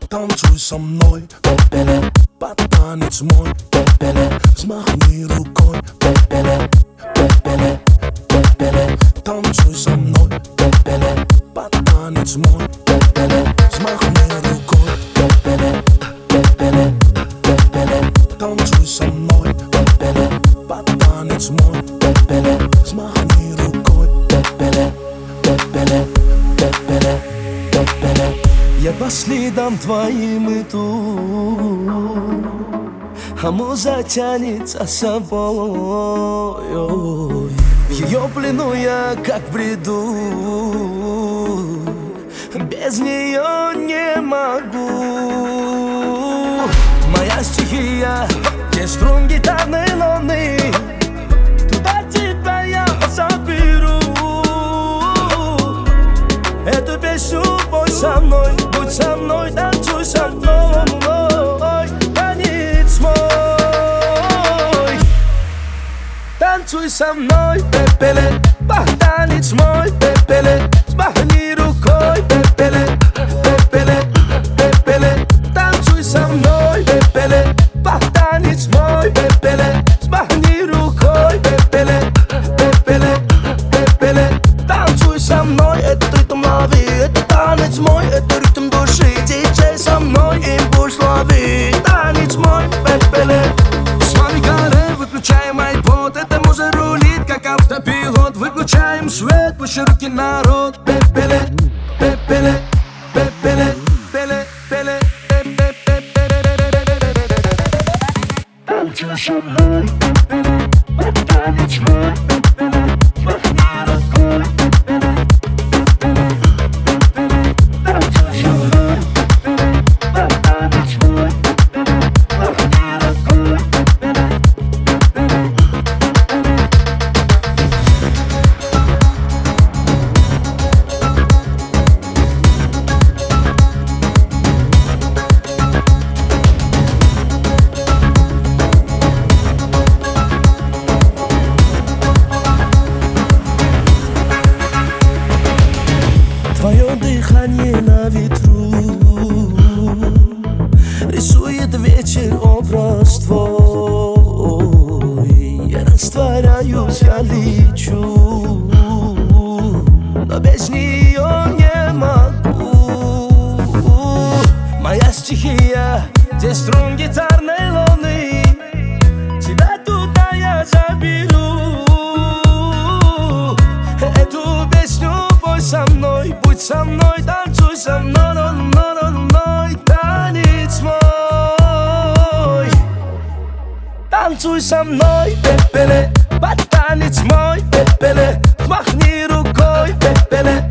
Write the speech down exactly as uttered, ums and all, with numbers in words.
Танцуй со мной, пепеле, под танец мой, пепеле, взмахни рукой, пепеле, пепеле, пепеле. Танцуй со мной, пепеле, под танец мой, пепеле, взмахни рукой, пепеле, пепеле, пепеле. Танцуй со мной, пепеле, под танец мой, пепеле, взмахни рукой, пепеле, пепеле, пепеле, пепеле. Я по следам твоим иду, а муза тянет за собой. В ее плену я как в бреду, без нее не могу. Моя стихия, где струн гитарной луны, туда тебя я заберу. Эту песню пой со мной, будь со мной, танцуй со мной, танец мой. Танцуй со мной, пепеле, танец мой, пепеле, взмахни рукой, пепеле, пепеле, пепеле. Танцуй со мной, пепеле, танец мой, пепеле, взмахни рукой, пепеле, пепеле, пепеле. Танцуй со мной, это ритм лови, это танец мой, это ритм души. Диджей со мной, импульс лови, танец мой, пепеле. С вами Каре, выключаем айпод, это муза рулит, как автопилот. Выключаем свет, пусть руки народ, пепеле, пепеле, пепеле, пепеле, пепеле. Танцуй со мной, танец мой, твое дыхание на ветру рисует вечер образ твой. Я растворяюсь, я лечу, но без нее не могу. Моя стихия, где струн гитарной луны, тебя туда я заберу. Эту песню пой со мной, будь со мной, танцуй со мной, но, но, но, но, танец мой. Танцуй со мной, пепеле, под танец мой, пепеле, взмахни рукой, пепеле,